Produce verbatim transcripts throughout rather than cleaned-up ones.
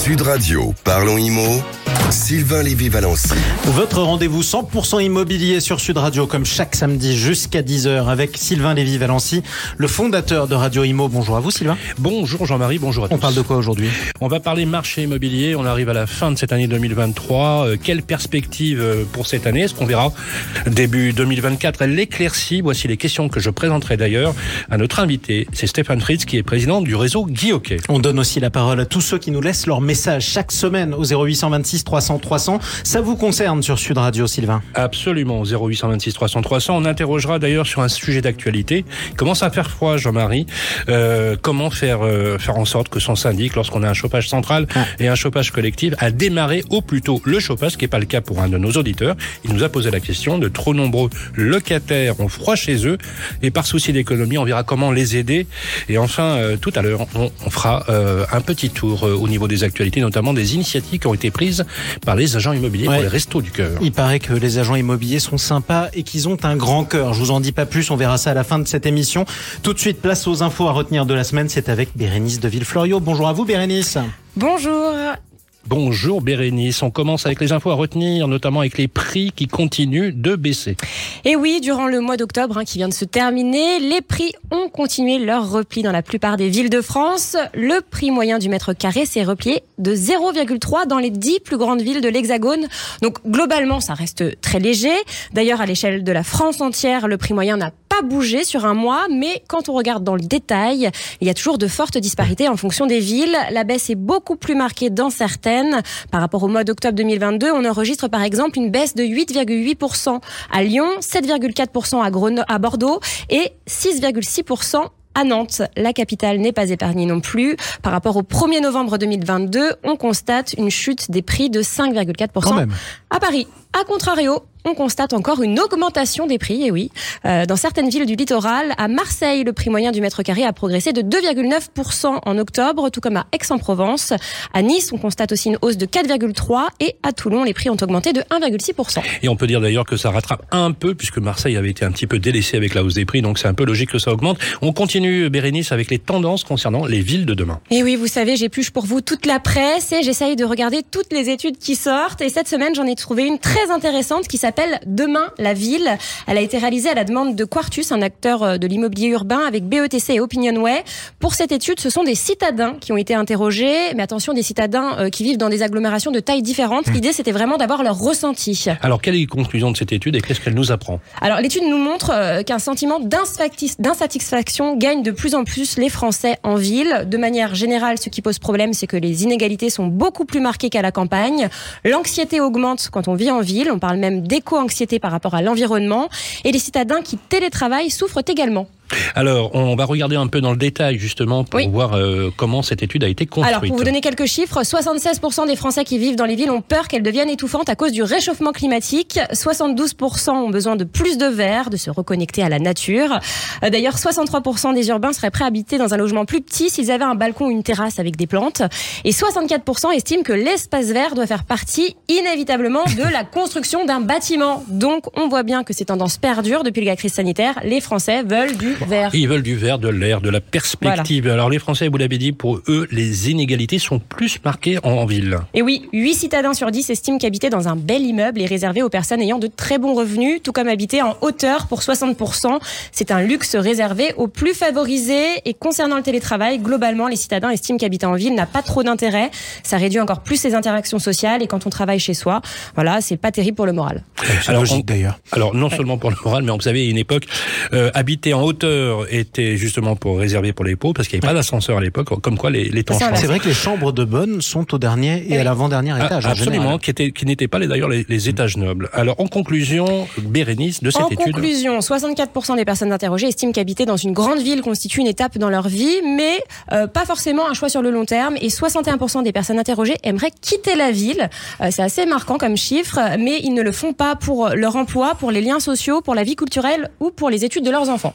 Sud Radio, parlons immo, Sylvain Lévy-Valency. Votre rendez-vous cent pour cent immobilier sur Sud Radio, comme chaque samedi jusqu'à dix heures, avec Sylvain Lévy-Valency, le fondateur de Radio Imo. Bonjour à vous, Sylvain. Bonjour Jean-Marie, bonjour à tous. On parle de quoi aujourd'hui ? On va parler marché immobilier. On arrive à la fin de cette année deux mille vingt-trois. Euh, quelle perspective pour cette année ? Est-ce qu'on verra début deux mille vingt-quatre l'éclaircie ? Voici les questions que je présenterai d'ailleurs à notre invité. C'est Stéphane Fritz, qui est président du réseau Guy Hockey. On donne aussi la parole à tous ceux qui nous laissent leur message chaque semaine au zéro huit cent vingt-six trois cents trois cents. Ça vous concerne sur Sud Radio, Sylvain ? Absolument, zéro huit cent vingt-six trois cents trois cents. On interrogera d'ailleurs sur un sujet d'actualité. Il commence à faire froid, Jean-Marie. Euh, comment faire euh, faire en sorte que son syndic, lorsqu'on a un chauffage central ah. et un chauffage collectif, a démarré au plus tôt le chauffage, ce qui n'est pas le cas pour un de nos auditeurs. Il nous a posé la question de trop nombreux locataires ont froid chez eux et par souci d'économie, on verra comment les aider. Et enfin, euh, tout à l'heure, on, on fera euh, un petit tour euh, au niveau des actualités, notamment des initiatives qui ont été prises par les agents immobiliers ouais. pour les Restos du Cœur. Il paraît que les agents immobiliers sont sympas et qu'ils ont un grand cœur. Je vous en dis pas plus, on verra ça à la fin de cette émission. Tout de suite, place aux infos à retenir de la semaine. C'est avec Bérénice de Villefloriot. Bonjour à vous, Bérénice. Bonjour. Bonjour Bérénice, on commence avec les infos à retenir, notamment avec les prix qui continuent de baisser. Et oui, durant le mois d'octobre hein, qui vient de se terminer, les prix ont continué leur repli dans la plupart des villes de France. Le prix moyen du mètre carré s'est replié de zéro virgule trois dans les dix plus grandes villes de l'Hexagone. Donc globalement, ça reste très léger. D'ailleurs, à l'échelle de la France entière, le prix moyen n'a pas bougé sur un mois, mais quand on regarde dans le détail, il y a toujours de fortes disparités en fonction des villes. La baisse est beaucoup plus marquée dans certaines. Par rapport au mois d'octobre deux mille vingt-deux, on enregistre par exemple une baisse de huit virgule huit pour cent à Lyon, sept virgule quatre pour cent à, Grenoble, à Bordeaux et six virgule six pour cent à Nantes. La capitale n'est pas épargnée non plus. Par rapport au premier novembre deux mille vingt-deux, on constate une chute des prix de cinq virgule quatre pour cent. Quand même. À Paris, à contrario, on constate encore une augmentation des prix, et oui. Euh, dans certaines villes du littoral, à Marseille, le prix moyen du mètre carré a progressé de deux virgule neuf pour cent en octobre, tout comme à Aix-en-Provence. À Nice, on constate aussi une hausse de quatre virgule trois pour cent et à Toulon, les prix ont augmenté de un virgule six pour cent. Et on peut dire d'ailleurs que ça rattrape un peu, puisque Marseille avait été un petit peu délaissé avec la hausse des prix, donc c'est un peu logique que ça augmente. On continue, Bérénice, avec les tendances concernant les villes de demain. Et oui, vous savez, j'épluche pour vous toute la presse et j'essaye de regarder toutes les études qui sortent. Et cette semaine, j'en ai trouvé une très intéressante qui s'appelle Demain la ville. Elle a été réalisée à la demande de Quartus, un acteur de l'immobilier urbain, avec B E T C et Opinionway. Pour cette étude, ce sont des citadins qui ont été interrogés, mais attention, des citadins qui vivent dans des agglomérations de taille différente. Mmh. L'idée, c'était vraiment d'avoir leur ressenti. Alors, quelle est la conclusion de cette étude et qu'est-ce qu'elle nous apprend ? Alors, l'étude nous montre qu'un sentiment d'insatisfaction gagne de plus en plus les Français en ville. De manière générale, ce qui pose problème, c'est que les inégalités sont beaucoup plus marquées qu'à la campagne. L'anxiété augmente quand on vit en ville. On parle même d'éco-anxiété par rapport à l'environnement. Et les citadins qui télétravaillent souffrent également. Alors, on va regarder un peu dans le détail, justement, pour oui. voir euh, comment cette étude a été construite. Alors, pour vous donner quelques chiffres, soixante-seize pour cent des Français qui vivent dans les villes ont peur qu'elles deviennent étouffantes à cause du réchauffement climatique. soixante-douze pour cent ont besoin de plus de verre, de se reconnecter à la nature. D'ailleurs, soixante-trois pour cent des urbains seraient prêts à habiter dans un logement plus petit s'ils avaient un balcon ou une terrasse avec des plantes. Et soixante-quatre pour cent estiment que l'espace vert doit faire partie, inévitablement, de la construction d'un bâtiment. Donc, on voit bien que ces tendances perdurent depuis la crise sanitaire. Les Français veulent du vert. Ils veulent du vert, de l'air, de la perspective. Voilà. Alors les Français, vous l'avez dit, pour eux, les inégalités sont plus marquées en, en ville. Et oui, huit citadins sur dix estiment qu'habiter dans un bel immeuble est réservé aux personnes ayant de très bons revenus, tout comme habiter en hauteur pour soixante pour cent. C'est un luxe réservé aux plus favorisés. Et concernant le télétravail, globalement, les citadins estiment qu'habiter en ville n'a pas trop d'intérêt. Ça réduit encore plus les interactions sociales et quand on travaille chez soi, voilà, c'est pas terrible pour le moral. C'est alors, logique on, d'ailleurs. Alors non ouais. seulement pour le moral, mais vous savez, à une époque, euh, habiter en hauteur était justement pour réserver pour les pauvres parce qu'il n'y avait pas d'ascenseur à l'époque, comme quoi les, les temps changent. C'est vrai que les chambres de bonne sont au dernier et, et à l'avant-dernier étage. Ah, absolument, qui, était, qui n'étaient pas les, d'ailleurs les, les étages nobles. Alors en conclusion, Bérénice, de cette en étude... En conclusion, soixante-quatre pour cent des personnes interrogées estiment qu'habiter dans une grande ville constitue une étape dans leur vie, mais euh, pas forcément un choix sur le long terme. Et soixante et un pour cent des personnes interrogées aimeraient quitter la ville. Euh, c'est assez marquant comme chiffre, mais ils ne le font pas pour leur emploi, pour les liens sociaux, pour la vie culturelle ou pour les études de leurs enfants. Voilà.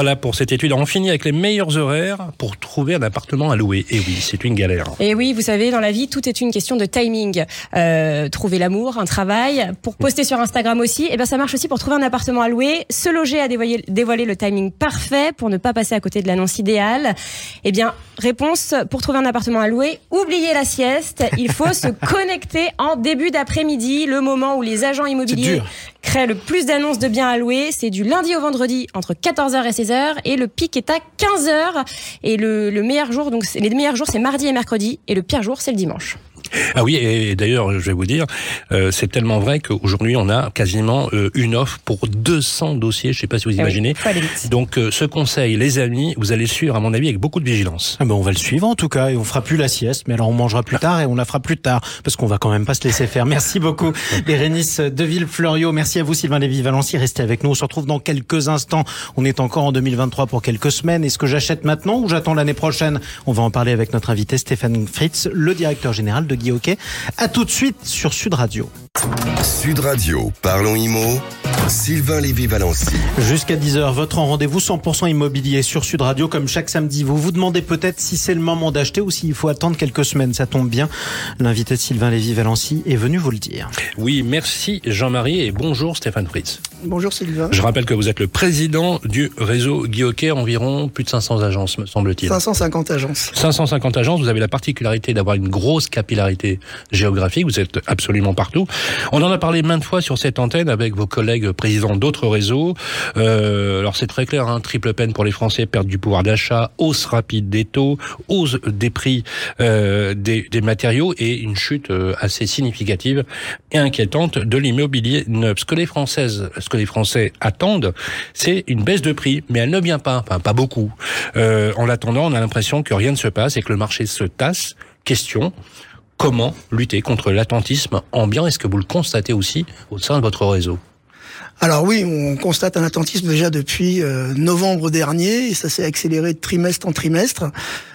Voilà pour cette étude. On finit avec les meilleurs horaires pour trouver un appartement à louer. Et oui, c'est une galère. Et oui, vous savez, dans la vie, tout est une question de timing. Euh, trouver l'amour, un travail, pour poster sur Instagram aussi, et ben ça marche aussi pour trouver un appartement à louer. Se loger a dévoilé, dévoilé le timing parfait pour ne pas passer à côté de l'annonce idéale. Eh bien, réponse, pour trouver un appartement à louer, oubliez la sieste. Il faut se connecter en début d'après-midi, le moment où les agents immobiliers créent le plus d'annonces de biens à louer. C'est du lundi au vendredi entre quatorze heures et seize heures et le pic est à quinze heures. Et le, le meilleur jour, donc les meilleurs jours, c'est mardi et mercredi et le pire jour, c'est le dimanche. Ah oui, et d'ailleurs, je vais vous dire, euh, c'est tellement vrai qu'aujourd'hui, on a quasiment euh, une offre pour deux cents dossiers, je ne sais pas si vous imaginez. Ah oui, donc, euh, ce conseil, les amis, vous allez le suivre, à mon avis, avec beaucoup de vigilance. Ah ben on va le suivre en tout cas, et on fera plus la sieste, mais alors on mangera plus tard et on la fera plus tard, parce qu'on va quand même pas se laisser faire. Merci beaucoup, Bérénice Deville-Fleuriot. Merci à vous, Sylvain Lévy-Valency. Restez avec nous, on se retrouve dans quelques instants. On est encore en deux mille vingt-trois pour quelques semaines. Est-ce que j'achète maintenant ou j'attends l'année prochaine? On va en parler avec notre invité Stéphane Fritz, le directeur général de Guy Hockey. À tout de suite sur Sud Radio. Sud Radio, parlons immo, Sylvain Lévy-Valency. Jusqu'à dix heures, votre rendez-vous cent pour cent immobilier sur Sud Radio, comme chaque samedi. Vous vous demandez peut-être si c'est le moment d'acheter ou s'il faut attendre quelques semaines. Ça tombe bien, l'invité de Sylvain Lévy-Valency est venu vous le dire. Oui, merci Jean-Marie et bonjour Stéphane Fritz. Bonjour Sylvain. Je rappelle que vous êtes le président du réseau Guy Hockey, environ plus de cinq cents agences, me semble-t-il. cinq cent cinquante agences. cinq cent cinquante agences, vous avez la particularité d'avoir une grosse capillarité géographique, vous êtes absolument partout. On en a parlé maintes fois sur cette antenne avec vos collègues présidents d'autres réseaux. Euh, alors c'est très clair, hein, triple peine pour les Français, perte du pouvoir d'achat, hausse rapide des taux, hausse des prix euh, des, des matériaux et une chute euh, assez significative et inquiétante de l'immobilier neuf. Ce que les Françaises, ce que les Français attendent, c'est une baisse de prix, mais elle ne vient pas, enfin pas beaucoup. Euh, en l'attendant, on a l'impression que rien ne se passe et que le marché se tasse. Question: comment lutter contre l'attentisme ambiant? Est-ce que vous le constatez aussi au sein de votre réseau? Alors oui, on constate un attentisme déjà depuis euh, novembre dernier et ça s'est accéléré de trimestre en trimestre.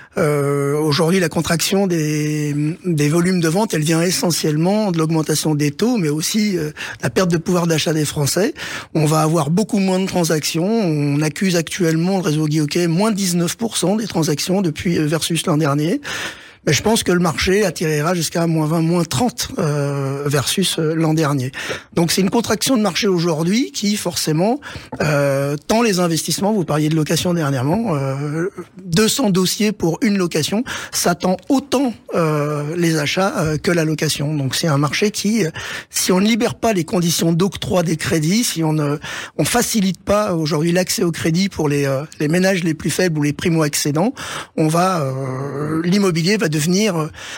Euh, aujourd'hui, la contraction des, des volumes de vente, elle vient essentiellement de l'augmentation des taux, mais aussi euh, la perte de pouvoir d'achat des Français. On va avoir beaucoup moins de transactions. On accuse actuellement le réseau Guy Hockey moins dix-neuf pour cent des transactions depuis versus l'an dernier. Mais je pense que le marché atterrira jusqu'à moins vingt, moins trente euh, versus euh, l'an dernier. Donc c'est une contraction de marché aujourd'hui qui forcément euh, tend les investissements. Vous parliez de location dernièrement, euh, deux cents dossiers pour une location, ça tend autant euh, les achats euh, que la location. Donc c'est un marché qui, si on ne libère pas les conditions d'octroi des crédits, si on ne on facilite pas aujourd'hui l'accès au crédit pour les euh, les ménages les plus faibles ou les primo-accédants, on va euh, l'immobilier va devenir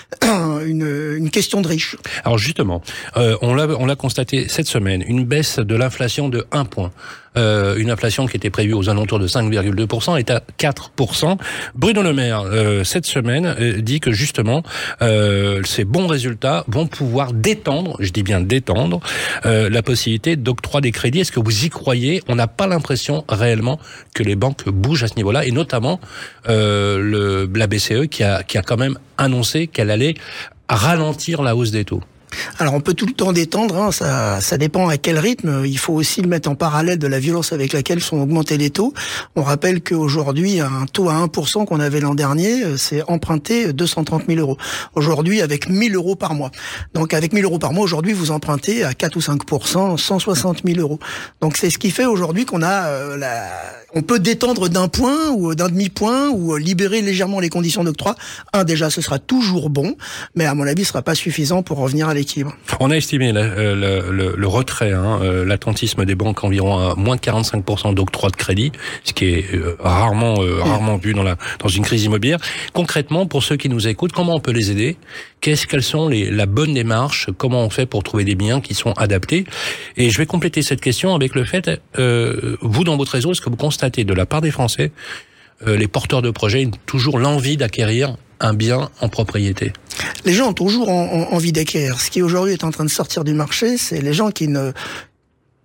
une, une question de riche. Alors justement, euh, on l'a on l'a constaté cette semaine, une baisse de l'inflation de un point. Euh, une inflation qui était prévue aux alentours de cinq virgule deux pour cent est à quatre pour cent. Bruno Le Maire, euh, cette semaine, euh, dit que justement, euh, ces bons résultats vont pouvoir détendre, je dis bien détendre, euh, la possibilité d'octroi des crédits. Est-ce que vous y croyez? On n'a pas l'impression réellement que les banques bougent à ce niveau-là, et notamment euh, le, la B C E qui a, qui a quand même annoncé qu'elle allait ralentir la hausse des taux. Alors on peut tout le temps détendre, hein, ça, ça dépend à quel rythme. Il faut aussi le mettre en parallèle de la violence avec laquelle sont augmentés les taux. On rappelle qu'aujourd'hui, un taux à un pour cent qu'on avait l'an dernier, c'est emprunter deux cent trente mille euros. Aujourd'hui, avec mille euros par mois. Donc avec mille euros par mois, aujourd'hui, vous empruntez à quatre ou cinq pour cent, cent soixante mille euros. Donc c'est ce qui fait aujourd'hui qu'on a euh, la... on peut détendre d'un point ou d'un demi-point ou libérer légèrement les conditions d'octroi. Un, déjà, ce sera toujours bon, mais à mon avis, ce sera pas suffisant pour revenir à l'équilibre. On a estimé la, le, le, le retrait, hein, euh, l'attentisme des banques environ à moins quarante-cinq pour cent d'octroi de crédit, ce qui est euh, rarement euh, rarement vu dans la dans une crise immobilière. Concrètement, pour ceux qui nous écoutent, comment on peut les aider? Qu'est-ce quelles sont les la bonne démarche? Comment on fait pour trouver des biens qui sont adaptés? Et je vais compléter cette question avec le fait, euh, vous dans votre réseau, est-ce que vous constatez de la part des Français, euh, les porteurs de projets, toujours l'envie d'acquérir un bien en propriété? Les gens ont toujours en, en, envie d'acquérir. Ce qui aujourd'hui est en train de sortir du marché, c'est les gens qui ne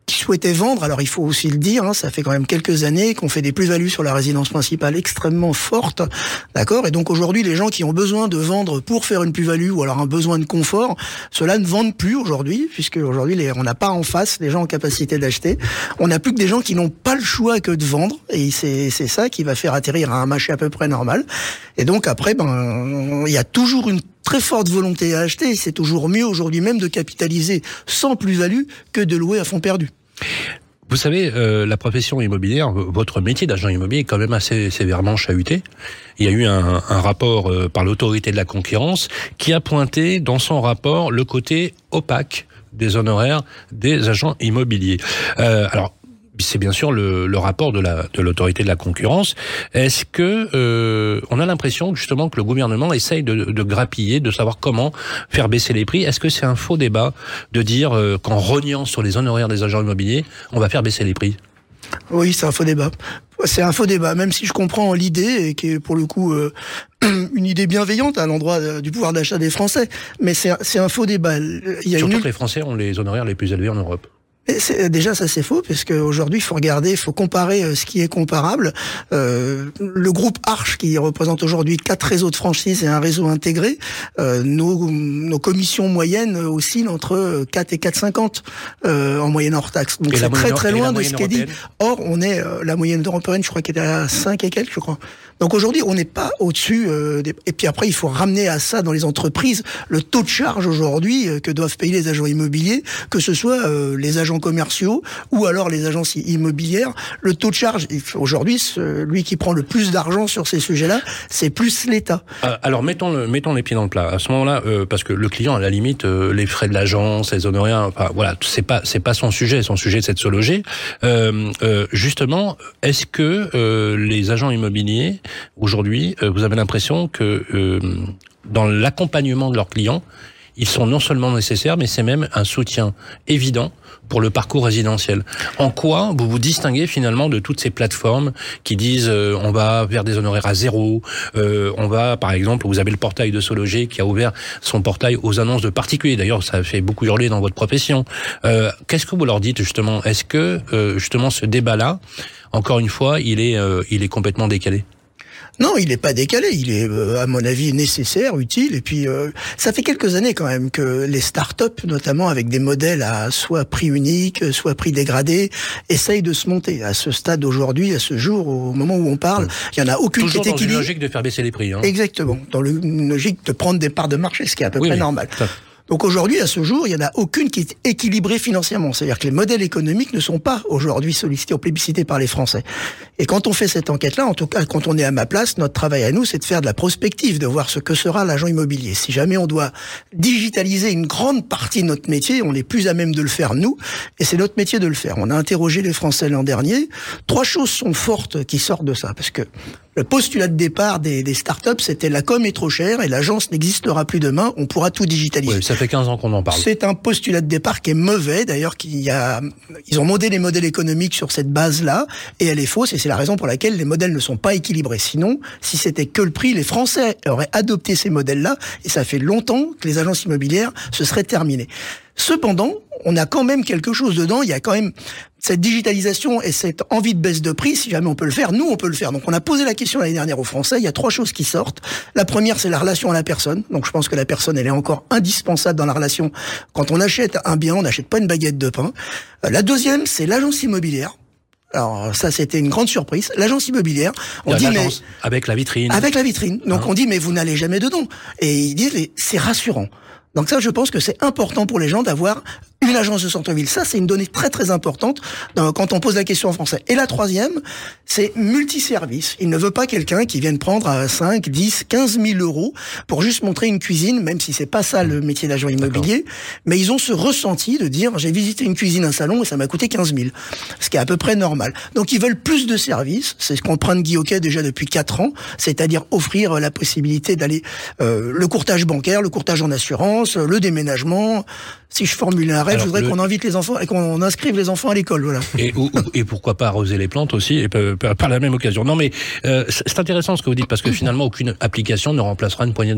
qui souhaitaient vendre. Alors il faut aussi le dire, hein, ça fait quand même quelques années qu'on fait des plus-values sur la résidence principale extrêmement fortes, d'accord. Et donc aujourd'hui, les gens qui ont besoin de vendre pour faire une plus-value ou alors un besoin de confort, ceux-là ne vendent plus aujourd'hui, puisque aujourd'hui les, on n'a pas en face les gens en capacité d'acheter. On n'a plus que des gens qui n'ont pas le choix que de vendre, et c'est c'est ça qui va faire atterrir à un marché à peu près normal. Et donc après, ben il y a toujours une très forte volonté à acheter. C'est toujours mieux aujourd'hui même de capitaliser sans plus-value que de louer à fond perdu. Vous savez, euh, la profession immobilière, votre métier d'agent immobilier est quand même assez sévèrement chahuté. Il y a eu un, un rapport euh, par l'autorité de la concurrence qui a pointé dans son rapport le côté opaque des honoraires des agents immobiliers. Euh, alors, c'est bien sûr le, le rapport de la de l'autorité de la concurrence. Est-ce que euh, on a l'impression justement que le gouvernement essaye de, de grappiller, de savoir comment faire baisser les prix? Est-ce que c'est un faux débat de dire euh, qu'en rognant sur les honoraires des agents immobiliers, on va faire baisser les prix? Oui, c'est un faux débat. C'est un faux débat, même si je comprends l'idée, et qui est pour le coup euh, une idée bienveillante à l'endroit du pouvoir d'achat des Français. Mais c'est c'est un faux débat. Il y a Surtout une... que les Français ont les honoraires les plus élevés en Europe. Et c'est, déjà, ça c'est faux, parce qu'aujourd'hui, il faut regarder, il faut comparer euh, ce qui est comparable. Euh, le groupe Arche, qui représente aujourd'hui quatre réseaux de franchise et un réseau intégré, euh, nos, nos commissions moyennes oscillent entre quatre et quatre cinquante euh, en moyenne hors taxe. Donc et c'est très très loin de ce qui est dit. Or, on est euh, la moyenne européenne, je crois qu'elle est à cinq et quelques, je crois. Donc aujourd'hui, on n'est pas au-dessus. Euh, des... Et puis après, il faut ramener à ça dans les entreprises le taux de charge aujourd'hui euh, que doivent payer les agents immobiliers, que ce soit euh, les agents commerciaux ou alors les agences immobilières. Le taux de charge, aujourd'hui, celui qui prend le plus d'argent sur ces sujets-là, c'est plus l'État. Euh, alors mettons le, mettons les pieds dans le plat. À ce moment-là, euh, parce que le client, à la limite, euh, les frais de l'agence, les honoraires, enfin voilà, c'est pas c'est pas son sujet. Son sujet, c'est de se loger. Euh, euh, justement, est-ce que euh, les agents immobiliers aujourd'hui, euh, vous avez l'impression que euh, dans l'accompagnement de leurs clients, ils sont non seulement nécessaires, mais c'est même un soutien évident pour le parcours résidentiel. En quoi vous vous distinguez finalement de toutes ces plateformes qui disent euh, on va vers des honoraires à zéro, euh, on va, par exemple, vous avez le portail de Sologer qui a ouvert son portail aux annonces de particuliers. D'ailleurs, ça fait beaucoup hurler dans votre profession. Euh, qu'est-ce que vous leur dites justement? Est-ce que euh, justement ce débat-là, encore une fois, il est, euh, il est complètement décalé? Non, il n'est pas décalé, il est euh, à mon avis nécessaire, utile, et puis euh, ça fait quelques années quand même que les start-up, notamment avec des modèles à soit prix unique, soit prix dégradé, essayent de se monter. À ce stade aujourd'hui, à ce jour, au moment où on parle, il n'y en a aucune Toujours qui est équilibrée. Toujours dans une logique de faire baisser les prix. Hein. Exactement, dans le, une logique de prendre des parts de marché, ce qui est à peu oui, près oui, normal. Donc aujourd'hui, à ce jour, il n'y en a aucune qui est équilibrée financièrement. C'est-à-dire que les modèles économiques ne sont pas aujourd'hui sollicités ou plébiscités par les Français. Et quand on fait cette enquête-là, en tout cas, quand on est à ma place, notre travail à nous, c'est de faire de la prospective, de voir ce que sera l'agent immobilier. Si jamais on doit digitaliser une grande partie de notre métier, on est plus à même de le faire nous, et c'est notre métier de le faire. On a interrogé les Français l'an dernier. Trois choses sont fortes qui sortent de ça, parce que le postulat de départ des, des startups, c'était la com est trop chère et l'agence n'existera plus demain, on pourra tout digitaliser. Oui, ça fait quinze ans qu'on en parle. C'est un postulat de départ qui est mauvais, d'ailleurs, qu'il y a, ils ont modé les modèles économiques sur cette base-là, et elle est fausse, et c'est la raison pour laquelle les modèles ne sont pas équilibrés. Sinon, si c'était que le prix, les Français auraient adopté ces modèles-là, et ça fait longtemps que les agences immobilières se seraient terminées. Cependant, on a quand même quelque chose dedans, il y a quand même cette digitalisation et cette envie de baisse de prix, si jamais on peut le faire, nous on peut le faire. Donc on a posé la question l'année dernière aux Français, il y a trois choses qui sortent. La première, c'est la relation à la personne. Donc je pense que la personne, elle est encore indispensable dans la relation. Quand on achète un bien, on n'achète pas une baguette de pain. La deuxième, c'est l'agence immobilière. Alors ça, c'était une grande surprise. L'agence immobilière, on dit mais avec la vitrine, avec la vitrine. Donc hein. on dit mais vous n'allez jamais dedans. Et ils disent mais c'est rassurant. Donc ça, je pense que c'est important pour les gens d'avoir une agence de centre-ville. Ça, c'est une donnée très très importante quand on pose la question en français. Et la troisième, c'est multiservice. Il ne veut pas quelqu'un qui vienne prendre à cinq, dix, quinze mille euros pour juste montrer une cuisine, même si c'est pas ça le métier d'agent immobilier. Mais ils ont ce ressenti de dire, j'ai visité une cuisine, un salon, et ça m'a coûté quinze mille. Ce qui est à peu près normal. Donc ils veulent plus de services. C'est ce qu'on prend de Guy Hockey déjà depuis quatre ans. C'est-à-dire offrir la possibilité d'aller, euh, le courtage bancaire, le courtage en assurance, le déménagement. Si je formule un rêve, Alors, je voudrais le... qu'on invite les enfants et qu'on inscrive les enfants à l'école, voilà. Et, ou, et pourquoi pas arroser les plantes aussi, et par, par la même occasion. Non mais, euh, c'est intéressant ce que vous dites, parce que finalement, aucune application ne remplacera une poignée de main.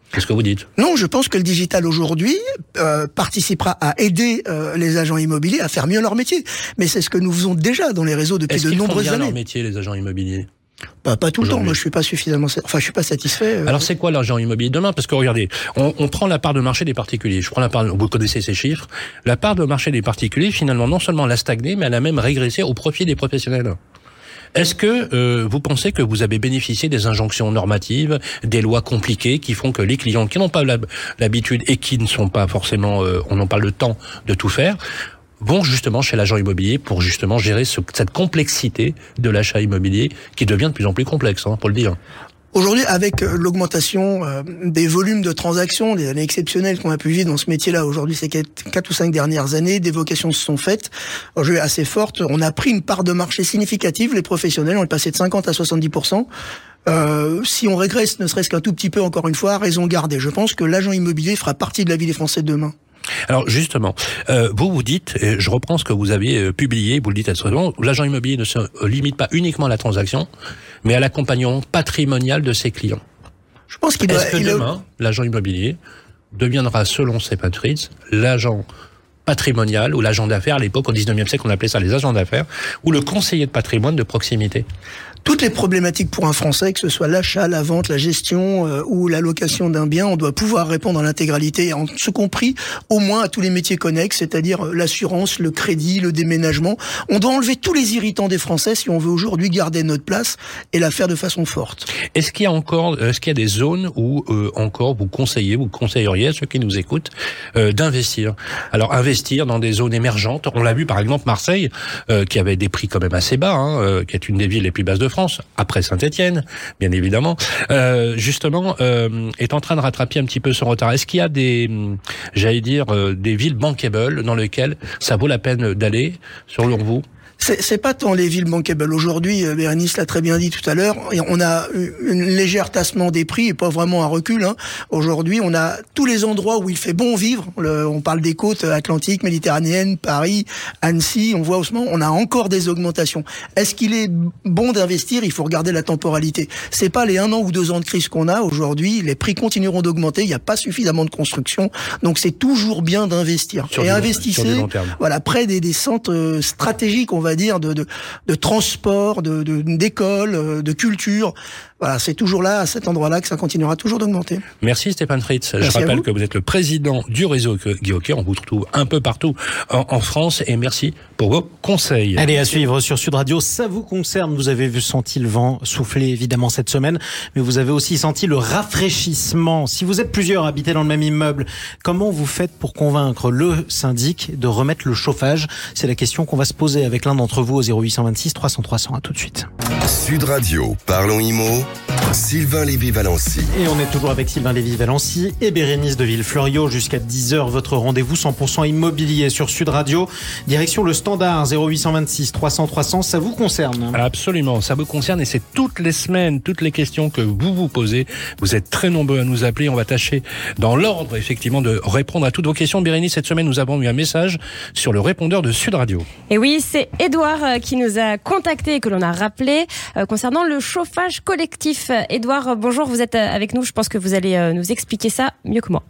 C'est ce que vous dites. Non, je pense que le digital aujourd'hui euh, participera à aider euh, les agents immobiliers à faire mieux leur métier. Mais c'est ce que nous faisons déjà dans les réseaux depuis Est-ce de qu'ils nombreuses font bien années. leur métier, les agents immobiliers? Pas, pas tout le temps. Aujourd'hui. Moi, je suis pas suffisamment, enfin, je suis pas satisfait. Euh... Alors, c'est quoi l'agent immobilier demain? Parce que regardez, on, on prend la part de marché des particuliers. Je prends la part, vous connaissez ces chiffres. La part de marché des particuliers, finalement, non seulement elle a stagné, mais elle a même régressé au profit des professionnels. Est-ce que euh, vous pensez que vous avez bénéficié des injonctions normatives, des lois compliquées qui font que les clients qui n'ont pas l'habitude et qui ne sont pas forcément, euh, on n'en pas le temps de tout faire, vont justement chez l'agent immobilier pour justement gérer ce, cette complexité de l'achat immobilier qui devient de plus en plus complexe, hein, pour le dire. Aujourd'hui, avec l'augmentation euh, des volumes de transactions, des années exceptionnelles qu'on a pu vivre dans ce métier-là, aujourd'hui, ces quatre ou cinq dernières années, des vocations se sont faites, aujourd'hui assez fortes. On a pris une part de marché significative, les professionnels, on est passé de cinquante à soixante-dix pour cent. Euh, si on régresse, ne serait-ce qu'un tout petit peu, encore une fois, raison gardée. Je pense que l'agent immobilier fera partie de la vie des Français de demain. Alors justement, euh, vous vous dites, et je reprends ce que vous avez euh, publié, vous le dites absolument, l'agent immobilier ne se limite pas uniquement à la transaction, mais à l'accompagnement patrimonial de ses clients. Je pense qu'il doit. Est-ce que il demain, a... l'agent immobilier deviendra, selon Stéphane Fritz, l'agent patrimonial ou l'agent d'affaires? À l'époque, au dix-neuvième siècle, on appelait ça les agents d'affaires, ou le conseiller de patrimoine de proximité. Toutes les problématiques pour un Français, que ce soit l'achat, la vente, la gestion euh, ou la location d'un bien, on doit pouvoir répondre en intégralité, en ce compris au moins à tous les métiers connexes, c'est-à-dire l'assurance, le crédit, le déménagement. On doit enlever tous les irritants des Français si on veut aujourd'hui garder notre place et la faire de façon forte. Est-ce qu'il y a encore, est-ce qu'il y a des zones où euh, encore vous conseillez, vous conseilleriez à ceux qui nous écoutent euh, d'investir? Alors investir dans des zones émergentes. On l'a vu par exemple Marseille, euh, qui avait des prix quand même assez bas, hein, euh, qui est une des villes les plus basses de France, après Saint-Étienne, bien évidemment, euh, justement, euh, est en train de rattraper un petit peu son retard. Est-ce qu'il y a des, j'allais dire, euh, des villes bankable dans lesquelles ça vaut la peine d'aller, selon vous? C'est, c'est pas tant les villes bankable. Aujourd'hui, Bérénice l'a très bien dit tout à l'heure, on a une légère tassement des prix et pas vraiment un recul. Hein. Aujourd'hui, on a tous les endroits où il fait bon vivre. Le, on parle des côtes atlantiques, méditerranéennes, Paris, Annecy. On voit au moment, on a encore des augmentations. Est-ce qu'il est bon d'investir? Il faut regarder la temporalité. C'est pas les un an ou deux ans de crise qu'on a aujourd'hui. Les prix continueront d'augmenter. Il n'y a pas suffisamment de construction, donc c'est toujours bien d'investir. Sur et du, investissez, sur du long terme. Voilà, près des, des centres stratégiques, on va dire, de, de, de transport, de, de, d'école, de culture. Voilà, c'est toujours là, à cet endroit-là, que ça continuera toujours d'augmenter. Merci Stéphane Fritz. Merci. Je rappelle que vous êtes le président du réseau Guy-Hockey. On vous retrouve un peu partout en, en France et merci pour vos conseils. Allez, à suivre sur Sud Radio, ça vous concerne. Vous avez vu, senti le vent souffler évidemment cette semaine, mais vous avez aussi senti le rafraîchissement. Si vous êtes plusieurs à habiter dans le même immeuble, comment vous faites pour convaincre le syndic de remettre le chauffage? C'est la question qu'on va se poser avec l'un d'entre vous au zéro huit cent vingt-six trois cents trois cents. À tout de suite. Sud Radio, parlons immo. Sylvain Lévy-Valency. Et on est toujours avec Sylvain Lévy-Valency et Bérénice de Villefloriot jusqu'à dix heures. Votre rendez-vous cent pour cent immobilier sur Sud Radio. Direction le standard zéro huit cent vingt-six trois cents trois cents. Ça vous concerne? Absolument, ça vous concerne et c'est toutes les semaines, toutes les questions que vous vous posez. Vous êtes très nombreux à nous appeler. On va tâcher dans l'ordre, effectivement, de répondre à toutes vos questions. Bérénice, cette semaine, nous avons eu un message sur le répondeur de Sud Radio. Et oui, c'est Édouard qui nous a contacté et que l'on a rappelé euh, concernant le chauffage collectif. Édouard, bonjour, vous êtes avec nous. Je pense que vous allez nous expliquer ça mieux que moi.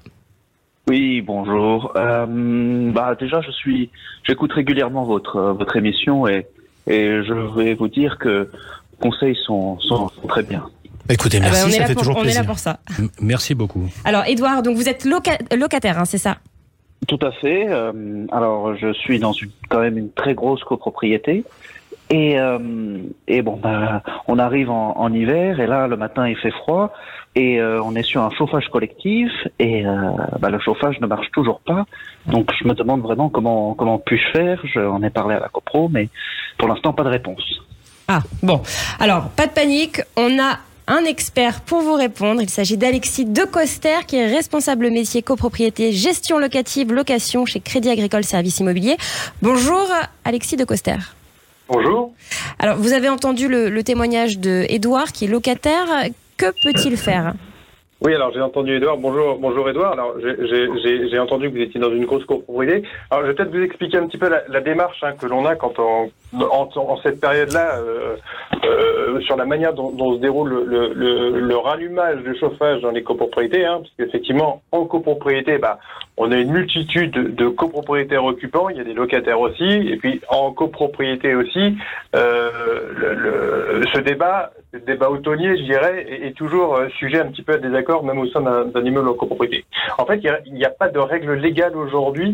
Oui, bonjour. Euh, bah déjà, je suis, j'écoute régulièrement votre votre émission et et je vais vous dire que les conseils sont sont, sont très bien. Écoutez, merci, ah ben, ça fait pour, toujours on plaisir. On est là pour ça. M- merci beaucoup. Alors, Édouard, donc vous êtes loca- locataire, hein, c'est ça? Tout à fait. Euh, alors, je suis dans une quand même une très grosse copropriété. Et, euh, et bon, bah, on arrive en, en hiver et là, le matin, il fait froid et euh, on est sur un chauffage collectif et euh, bah, le chauffage ne marche toujours pas. Donc, je me demande vraiment comment comment puis-je faire. J'en ai parlé à la copro, mais pour l'instant, pas de réponse. Ah, bon. Alors, pas de panique, on a un expert pour vous répondre. Il s'agit d'Alexis De Coster, qui est responsable métier copropriété, gestion locative, location chez Crédit Agricole Services Immobiliers. Bonjour, Alexis De Coster. Bonjour. Alors, vous avez entendu le, le témoignage de Édouard, qui est locataire. Que peut-il faire? Oui, alors j'ai entendu Edouard. Bonjour, bonjour Edouard. Alors j'ai entendu que vous étiez dans une grosse copropriété. Alors je vais peut-être vous expliquer un petit peu la, la démarche hein, que l'on a quand on, en, en cette période-là, euh, euh, sur la manière dont, dont se déroule le, le, le rallumage du chauffage dans les copropriétés. Hein, parce qu'effectivement, en copropriété, bah, on a une multitude de copropriétaires occupants. Il y a des locataires aussi. Et puis en copropriété aussi, euh, le, le, ce débat, ce débat automnier, je dirais, est, est toujours sujet un petit peu à désaccord, même au sein d'un immeuble en copropriété. En fait, il n'y a, a pas de règle légale aujourd'hui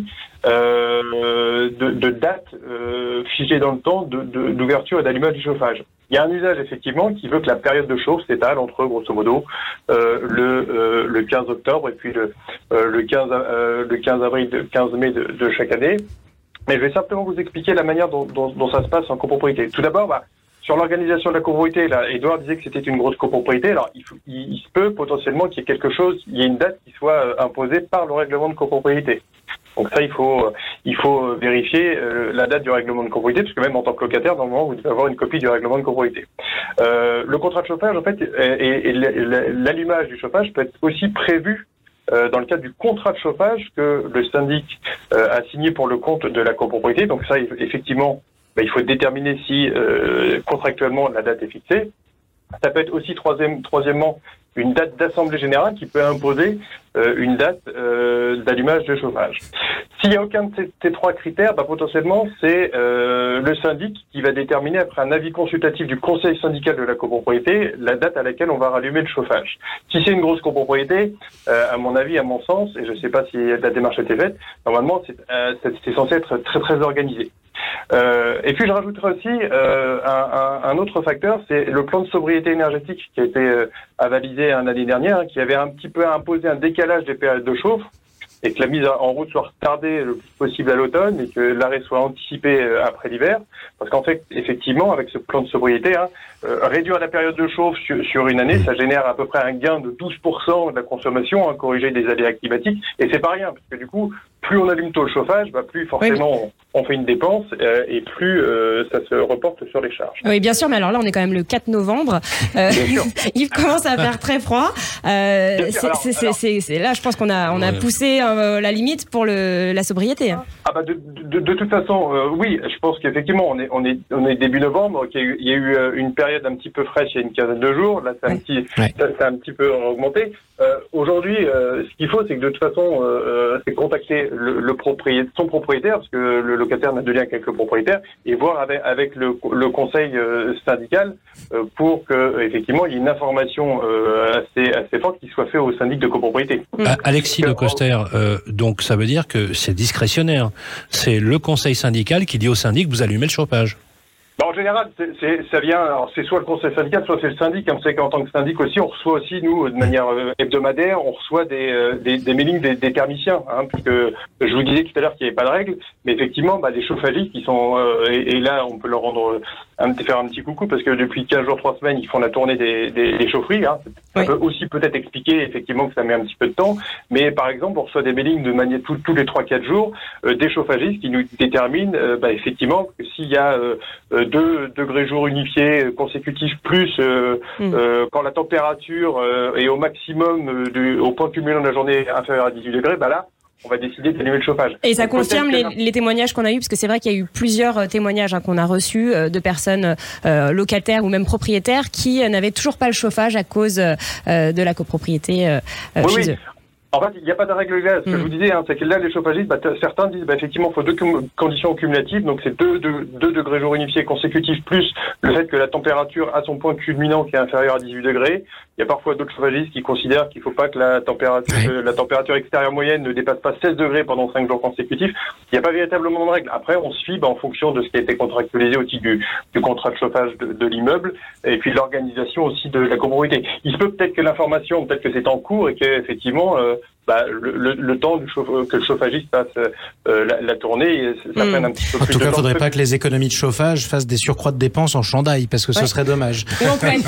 euh, de, de date euh, figée dans le temps d'ouverture et d'allumage du chauffage. Il y a un usage, effectivement, qui veut que la période de chauffe s'étale entre, grosso modo, euh, le, euh, le quinze octobre et puis le, euh, le, quinze, euh, le quinze avril, de, quinze mai de, de chaque année. Mais je vais simplement vous expliquer la manière dont, dont, dont ça se passe en copropriété. Tout d'abord, bah, sur l'organisation de la copropriété, là, Edouard disait que c'était une grosse copropriété. Alors, il, faut, il, il se peut potentiellement qu'il y ait quelque chose, il y ait une date qui soit euh, imposée par le règlement de copropriété. Donc ça, il faut, euh, il faut vérifier euh, la date du règlement de copropriété, parce que même en tant que locataire, normalement, vous devez avoir une copie du règlement de copropriété. Euh, le contrat de chauffage, en fait, et, et l'allumage du chauffage peut être aussi prévu euh, dans le cadre du contrat de chauffage que le syndic euh, a signé pour le compte de la copropriété. Donc ça, effectivement, bah, il faut déterminer si euh, contractuellement la date est fixée. Ça peut être aussi troisième, troisièmement une date d'assemblée générale qui peut imposer euh, une date euh, d'allumage de chauffage. S'il n'y a aucun de ces, ces trois critères, bah, potentiellement c'est euh, le syndic qui va déterminer après un avis consultatif du conseil syndical de la copropriété la date à laquelle on va rallumer le chauffage. Si c'est une grosse copropriété, euh, à mon avis, à mon sens, et je ne sais pas si la démarche a été faite, normalement c'est euh, censé être très très organisé. Euh, et puis je rajouterai aussi euh, un, un, un autre facteur, c'est le plan de sobriété énergétique qui a été euh, avalisé l'année dernière, hein, qui avait un petit peu imposé un décalage des périodes de chauffe et que la mise en route soit retardée le plus possible à l'automne et que l'arrêt soit anticipé euh, après l'hiver. Parce qu'en fait, effectivement, avec ce plan de sobriété, hein, euh, réduire la période de chauffe sur, sur une année, ça génère à peu près un gain de douze pour cent de la consommation, hein, corrigé des aléas climatiques, et c'est pas rien, parce que du coup, plus on allume tôt le chauffage, bah, plus forcément oui. on, on fait une dépense euh, et plus euh, ça se reporte sur les charges. Oui, bien sûr, mais alors là, on est quand même le quatre novembre. Euh, il commence à faire très froid. Euh, c'est, c'est, c'est, c'est, là, je pense qu'on a, on a ouais. poussé euh, la limite pour le, la sobriété. Hein. Ah bah de, de, de toute façon, euh, oui, je pense qu'effectivement, on est, on est, on est début novembre, qu'il y a eu, il y a eu une période un petit peu fraîche il y a une quinzaine de jours. Là, c'est un, ouais. petit, ouais. ça, ça a un petit peu augmenté. Euh, aujourd'hui, euh, ce qu'il faut, c'est que de toute façon, euh, c'est contacter le, le propriétaire, son propriétaire, parce que le locataire n'a de lien qu'avec le propriétaire, et voir avec, avec le, le conseil euh, syndical euh, pour que effectivement il y ait une information euh, assez, assez forte qui soit faite au syndic de copropriété. Mmh. Alexis Le Coster, euh, donc ça veut dire que c'est discrétionnaire. C'est le conseil syndical qui dit au syndic vous allumez le chauffage. Bah en général, c'est, c'est, ça vient, alors c'est soit le conseil syndical, soit c'est le syndic. On sait qu'en tant que syndic aussi, on reçoit aussi, nous, de manière euh, hebdomadaire, on reçoit des, euh, des, des mailings des, des thermiciens, hein, puisque je vous disais tout à l'heure qu'il n'y avait pas de règles, mais effectivement, bah, les chauffagistes qui sont, euh, et, et là, on peut leur rendre, un, faire un petit coucou, parce que depuis quinze jours, trois semaines, ils font la tournée des, des, des chaufferies, hein. Ça oui. peut aussi peut-être expliquer, effectivement, que ça met un petit peu de temps, mais par exemple, on reçoit des mailings de manière tous, tous les trois quatre jours, euh, des chauffagistes qui nous déterminent, euh, bah, effectivement, que s'il y a, euh, deux degrés jour unifiés consécutifs plus euh, mmh. euh, quand la température euh, est au maximum euh, du, au point culminant de la journée inférieure à dix-huit degrés, bah là on va décider d'allumer le chauffage. Et ça Donc, confirme les, les témoignages qu'on a eus, parce que c'est vrai qu'il y a eu plusieurs témoignages hein, qu'on a reçus euh, de personnes euh, locataires ou même propriétaires qui euh, n'avaient toujours pas le chauffage à cause euh, de la copropriété euh, oui, chez oui. eux. En fait, il n'y a pas de règle légale. Ce que mmh. je vous disais, hein, c'est que là, les chauffagistes, bah, certains disent, bah, effectivement, il faut deux com- conditions cumulatives. Donc, c'est deux, deux, deux degrés jour unifiés consécutifs, plus le fait que la température a son point culminant qui est inférieur à dix-huit degrés. Il y a parfois d'autres chauffagistes qui considèrent qu'il ne faut pas que la température, oui. la température extérieure moyenne ne dépasse pas seize degrés pendant cinq jours consécutifs. Il n'y a pas véritablement de règle. Après, on se fie bah, en fonction de ce qui a été contractualisé au titre du, du contrat de chauffage de, de l'immeuble et puis de l'organisation aussi de la copropriété. Il se peut peut-être que l'information, peut-être que c'est en cours et qu'effectivement, euh, bah, le, le, le temps du chauffe, que le chauffagiste fasse euh, la, la tournée, ça mmh. prenne un petit peu en plus tout de cas, il ne temps. faudrait pas que les économies de chauffage fassent des surcroîts de dépenses en chandail, parce que ouais. ce serait dommage.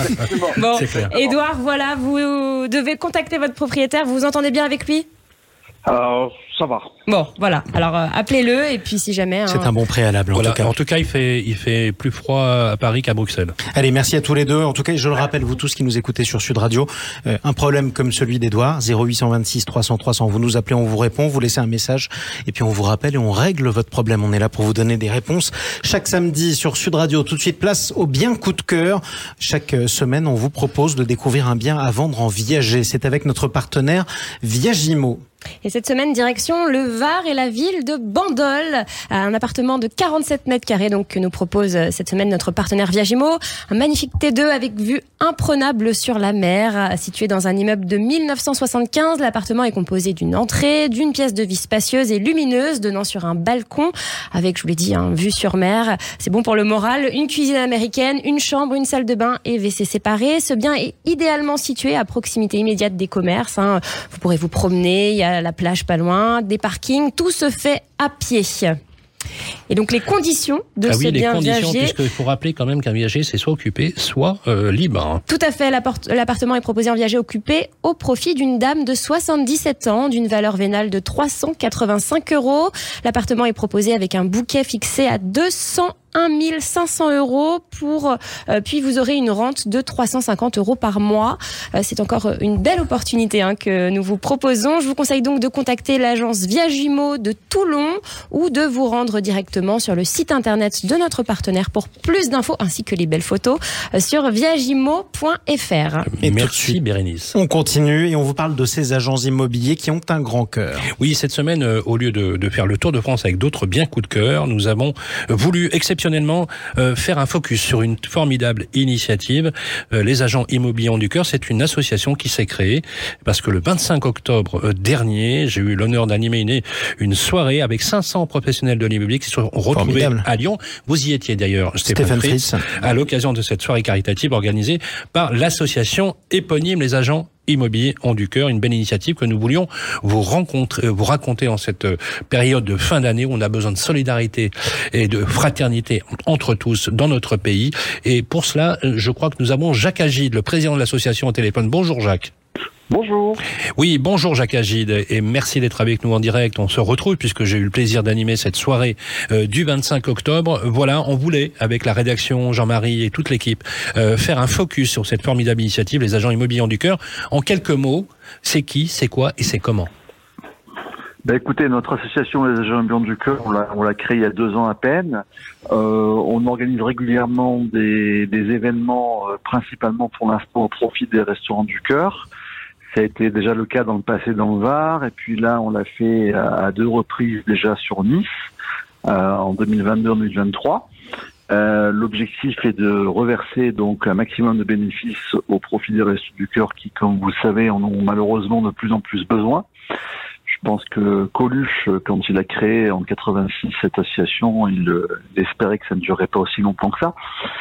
Bon, Édouard, voilà, vous devez contacter votre propriétaire. Vous vous entendez bien avec lui ? Alors, ça va. Bon, voilà. Alors, euh, appelez-le et puis si jamais... C'est hein, un bon préalable, en Voilà. tout cas. En tout cas, il fait, il fait plus froid à Paris qu'à Bruxelles. Allez, merci à tous les deux. En tout cas, je le rappelle, vous tous qui nous écoutez sur Sud Radio, euh, un problème comme celui d'Edouard, zéro huit cent vingt-six trois cents trois cents, vous nous appelez, on vous répond, vous laissez un message, et puis on vous rappelle et on règle votre problème. On est là pour vous donner des réponses chaque samedi sur Sud Radio. Tout de suite, place au bien coup de cœur. Chaque semaine, on vous propose de découvrir un bien à vendre en viager. C'est avec notre partenaire Viagimo. Et cette semaine, direction le Var et la ville de Bandol. Un appartement de quarante-sept mètres carrés donc, que nous propose cette semaine notre partenaire Viagimo. Un magnifique T deux avec vue imprenable sur la mer. Situé dans un immeuble de mille neuf cent soixante-quinze, l'appartement est composé d'une entrée, d'une pièce de vie spacieuse et lumineuse, donnant sur un balcon avec, je vous l'ai dit, hein, vue sur mer. C'est bon pour le moral. Une cuisine américaine, une chambre, une salle de bain et W C séparés. Ce bien est idéalement situé à proximité immédiate des commerces. Hein. Vous pourrez vous promener, il y a la plage pas loin, des parkings, tout se fait à pied. Et donc les conditions de ah ce oui, les bien conditions, viager... puisqu'il faut rappeler quand même qu'un viager, c'est soit occupé, soit euh, libre. Tout à fait, l'appartement est proposé en viager occupé au profit d'une dame de soixante-dix-sept ans, d'une valeur vénale de trois cent quatre-vingt-cinq euros. L'appartement est proposé avec un bouquet fixé à deux cent un mille cinq cents euros pour, euh, puis vous aurez une rente de trois cent cinquante euros par mois. Euh, c'est encore une belle opportunité hein, que nous vous proposons. Je vous conseille donc de contacter l'agence Viagimo de Toulon ou de vous rendre directement sur le site internet de notre partenaire pour plus d'infos ainsi que les belles photos euh, sur viagimo point f r. Et merci Bérénice. On continue et on vous parle de ces agents immobiliers qui ont un grand cœur. Oui, cette semaine, euh, au lieu de, de faire le tour de France avec d'autres bien coups de cœur, nous avons voulu exceptionnellement euh, faire un focus sur une formidable initiative. Euh, les agents immobiliers du cœur, c'est une association qui s'est créée parce que le vingt-cinq octobre euh, dernier, j'ai eu l'honneur d'animer une, une soirée avec cinq cents professionnels de l'immobilier qui se sont retrouvés formidable. À Lyon. Vous y étiez d'ailleurs, Stéphane, Stéphane Fritz, Fritz, à l'occasion de cette soirée caritative organisée par l'association éponyme Les Agents Immobilier ont du cœur, une belle initiative que nous voulions vous rencontrer, vous raconter en cette période de fin d'année où on a besoin de solidarité et de fraternité entre tous dans notre pays. Et pour cela, je crois que nous avons Jacques Agide, le président de l'association au téléphone. Bonjour Jacques. Bonjour. Oui, bonjour Jacques Agide et merci d'être avec nous en direct. On se retrouve puisque j'ai eu le plaisir d'animer cette soirée euh, du vingt-cinq octobre. Voilà, on voulait, avec la rédaction, Jean-Marie et toute l'équipe, euh, faire un focus sur cette formidable initiative, les agents immobiliers du cœur. En quelques mots, c'est qui, c'est quoi et c'est comment ? Ben écoutez, notre association Les Agents Immobiliers du Cœur, on l'a, on l'a créée il y a deux ans à peine. Euh, on organise régulièrement des, des événements, euh, principalement pour l'instant au profit des restaurants du cœur. Ça a été déjà le cas dans le passé dans le Var, et puis là on l'a fait à deux reprises déjà sur Nice, euh, en deux mille vingt-deux, deux mille vingt-trois. Euh, l'objectif est de reverser donc un maximum de bénéfices au profit des Restos du Cœur qui, comme vous le savez, en ont malheureusement de plus en plus besoin. Je pense que Coluche, quand il a créé en quatre-vingt-six cette association, il, il espérait que ça ne durerait pas aussi longtemps que ça.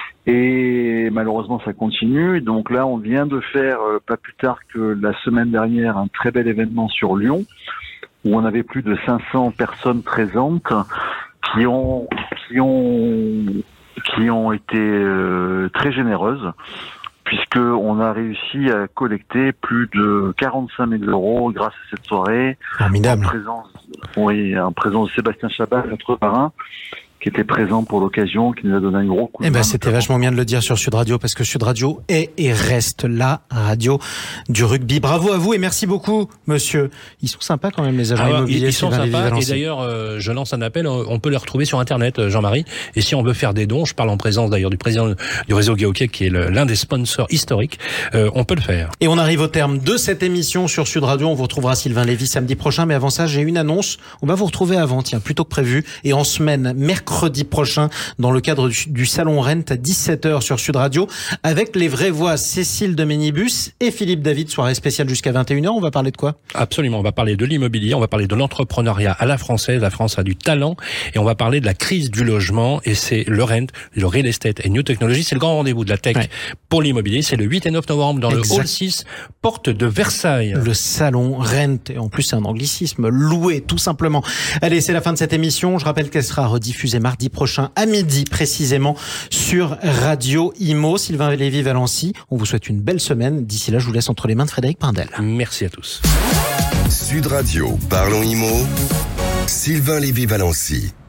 Et malheureusement, ça continue. Et donc là, on vient de faire, euh, pas plus tard que la semaine dernière, un très bel événement sur Lyon, où on avait plus de cinq cents personnes présentes qui ont qui ont qui ont été euh, très généreuses, puisque on a réussi à collecter plus de quarante-cinq mille euros grâce à cette soirée. Formidable. En présence, oui, en présence de Sébastien Chabat, notre parrain, qui était présent pour l'occasion, qui nous a donné un gros coup de main. Eh ben, main, c'était vachement bien de le dire sur Sud Radio, parce que Sud Radio est et reste la radio du rugby. Bravo à vous et merci beaucoup, monsieur. Ils sont sympas quand même, les agents Alors, immobiliers. Ils sont sympas, et d'ailleurs, euh, je lance un appel, on peut les retrouver sur Internet, Jean-Marie, et si on veut faire des dons, je parle en présence d'ailleurs du président du réseau Guéhoquet, qui est le, l'un des sponsors historiques, euh, on peut le faire. Et on arrive au terme de cette émission sur Sud Radio. On vous retrouvera Sylvain Lévy samedi prochain, mais avant ça, j'ai une annonce. On va vous retrouver avant, tiens, plutôt que prévu, et en semaine, mercredi prochain, dans le cadre du, du Salon Rent à dix-sept heures sur Sud Radio, avec les vraies voix Cécile de Ménibus et Philippe David, soirée spéciale jusqu'à vingt et une heures. On va parler de quoi ? Absolument, on va parler de l'immobilier, on va parler de l'entrepreneuriat à la française. La France a du talent, et on va parler de la crise du logement, et c'est le Rent, le Real Estate et New Technology. C'est le grand rendez-vous de la tech ouais. pour l'immobilier. C'est le huit et neuf novembre dans exact. Le Hall six, porte de Versailles. Le Salon Rent, et en plus c'est un anglicisme, loué tout simplement. Allez, c'est la fin de cette émission. Je rappelle qu'elle sera rediffusée mardi prochain à midi précisément sur Radio Imo. Sylvain Lévy-Valency, on vous souhaite une belle semaine. D'ici là, je vous laisse entre les mains de Frédéric Pindel. Merci à tous. Sud Radio, parlons immo, Sylvain Lévy-Valency.